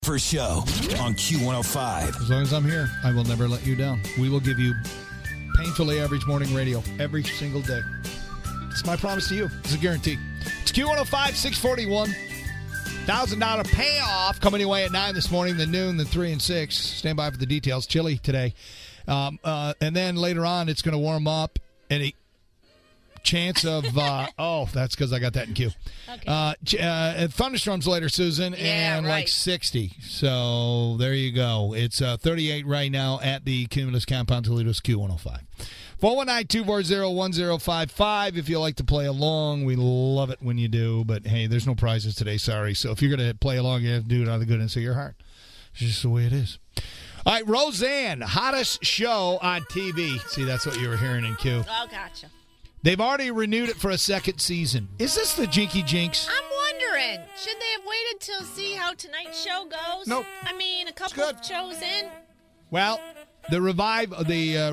First show on Q105. As long as I'm here, I will never let you down. We will give you painfully average morning radio every single day. It's my promise to you. It's a guarantee. It's Q105, 641. $1,000 payoff coming your way at 9 this morning, then noon, then 3 and 6. Stand by for the details. Chilly today. And then later on, it's going to warm up. Any chance of, that's because I got that in Q. Okay. Thunderstorms later, Susan, and like 60. So there you go. It's 38 right now at the Cumulus Compound Toledo's Q105. 419-240-1055 if you like to play along. We love it when you do, but hey, there's no prizes today, sorry. So if you're going to play along, you have to do it out of the goodness of your heart. It's just the way it is. All right, Roseanne, hottest show on TV. See, that's what you were hearing in Q. Oh, gotcha. They've already renewed it for a second season. Is this the Jinky Jinx? I'm wondering, should they have waited till see how tonight's show goes? Nope. I mean, a couple of shows in. Well, the revival,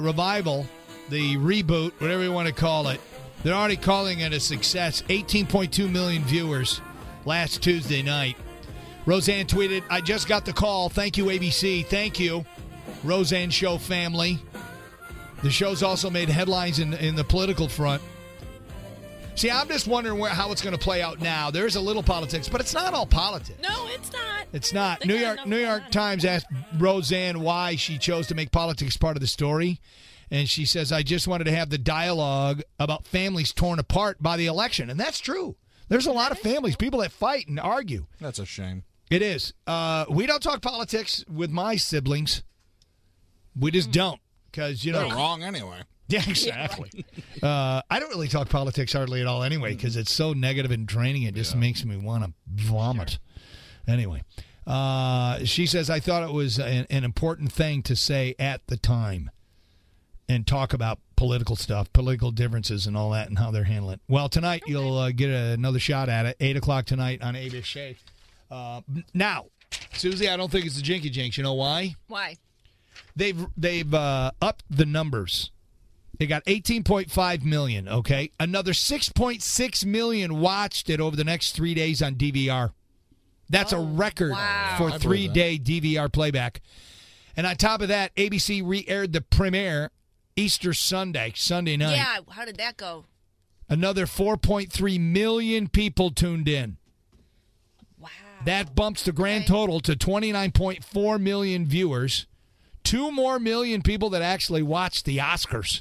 the reboot, whatever you want to call it, they're already calling it a success. 18.2 million viewers last Tuesday night. Roseanne tweeted, "I just got the call. Thank you, ABC. Thank you, Roseanne Show family." The show's also made headlines in the political front. See, I'm just wondering how it's going to play out now. There's a little politics, but it's not all politics. No, it's not. It's not. New York Times asked Roseanne why she chose to make politics part of the story. And she says, "I just wanted to have the dialogue about families torn apart by the election." And that's true. There's a lot of families, people that fight and argue. That's a shame. It is. We don't talk politics with my siblings. We just don't. Because, you know, they're wrong anyway. Yeah, exactly. I don't really talk politics hardly at all anyway because it's so negative and draining. It just makes me want to vomit. Sure. Anyway, she says, "I thought it was an important thing to say at the time and talk about political stuff, political differences and all that and how they're handling it." Well, tonight you'll get another shot at it, 8 o'clock tonight on ABC. Now, Susie, I don't think it's the Jinky Jinx. You know why? Why? They've upped the numbers. They got 18.5 million, okay? Another 6.6 million watched it over the next 3 days on DVR. That's a record for 3-day DVR playback. And on top of that, ABC re-aired the premiere Easter Sunday night. Yeah, how did that go? Another 4.3 million people tuned in. Wow. That bumps the grand total to 29.4 million viewers. 2 more million people that actually watched the Oscars,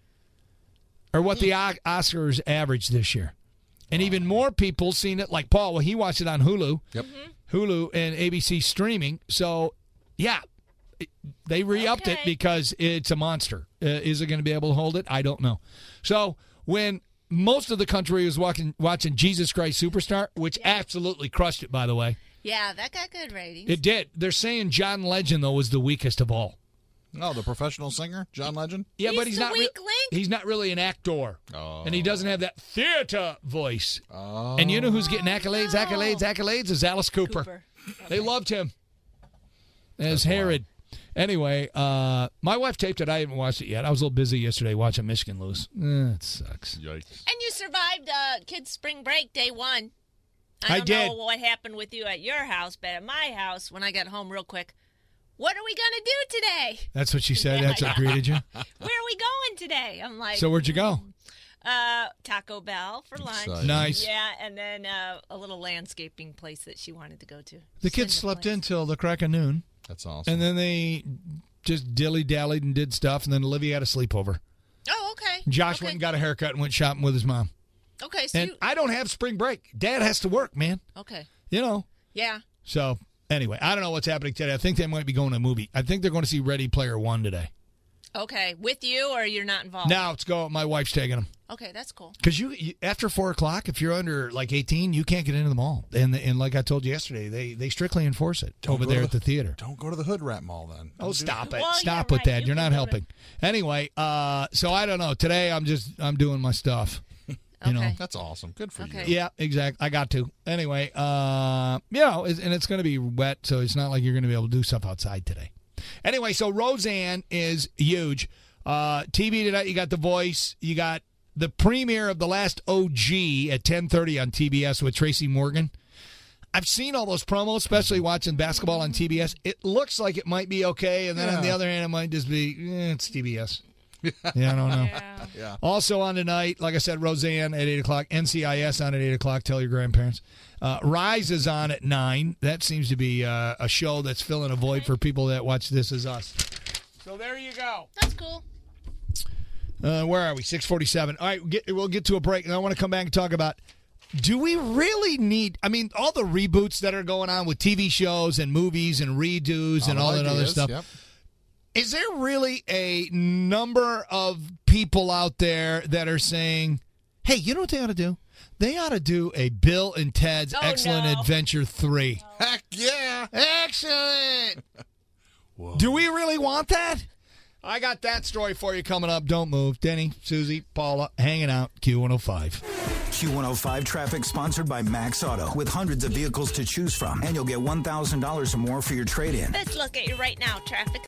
or what the Oscars averaged this year. And even more people seen it, like Paul. Well, he watched it on Hulu. Yep. Hulu and ABC streaming. So, yeah, they re-upped it because it's a monster. Is it going to be able to hold it? I don't know. So, when most of the country was watching Jesus Christ Superstar, which absolutely crushed it, by the way. Yeah, that got good ratings. It did. They're saying John Legend, though, was the weakest of all. Oh, the professional singer, John Legend? Yeah, but he's not weak link. He's not really an actor. Oh. And he doesn't have that theater voice. Oh. And you know who's getting accolades is Alice Cooper. Okay. They loved him as Herod. Anyway, my wife taped it. I haven't watched it yet. I was a little busy yesterday watching Michigan lose. It sucks. Yikes. And you survived kids' spring break day one. I don't know what happened with you at your house, but at my house, when I got home real quick, what are we going to do today? That's what she said. That's what greeted you? Where are we going today? I'm like, so where'd you go? Taco Bell for lunch. Nice. Yeah, and then a little landscaping place that she wanted to go to. The kids slept in till the crack of noon. That's awesome. And then they just dilly-dallied and did stuff, and then Olivia had a sleepover. Oh, okay. Josh went and got a haircut and went shopping with his mom. Okay, so and I don't have spring break. Dad has to work, man. Okay. You know. Yeah. So, anyway, I don't know what's happening today. I think they might be going to a movie. I think they're going to see Ready Player One today. Okay. With you, or you're not involved? No, let's go. My wife's taking them. Okay, that's cool. Because you after 4 o'clock, if you're under like 18, you can't get into the mall. And like I told you yesterday, they strictly enforce it over there at the theater. Don't go to the Hood Rat Mall then. Oh, stop it! Well, Stop with that. You're not helping. Anyway, so I don't know. Today I'm doing my stuff. You know, that's awesome. Good for you. Yeah, exactly. I got to. Anyway, and it's going to be wet, so it's not like you're going to be able to do stuff outside today. Anyway, so Roseanne is huge. TV tonight, you got The Voice. You got the premiere of The Last OG at 10:30 on TBS with Tracy Morgan. I've seen all those promos, especially watching basketball on TBS. It looks like it might be okay, and then on the other hand, it might just be, it's TBS. Yeah, I don't know. Yeah. Also on tonight, like I said, Roseanne at 8 o'clock, NCIS on at 8 o'clock. Tell your grandparents. Rise is on at 9. That seems to be a show that's filling a void for people that watch This Is Us. So there you go. That's cool. Where are we? 6:47. All right, we'll get to a break, and I want to come back and talk about, do we really need, all the reboots that are going on with TV shows and movies and redos and all that other stuff. Yep. Is there really a number of people out there that are saying, hey, you know what they ought to do? They ought to do a Bill and Ted's Excellent Adventure 3. Heck yeah. Excellent. Do we really want that? I got that story for you coming up. Don't move. Denny, Susie, Paula, hanging out. Q105. Q105 traffic sponsored by Max Auto. With hundreds of vehicles to choose from, and you'll get $1,000 or more for your trade-in. Let's look at you right now, traffic.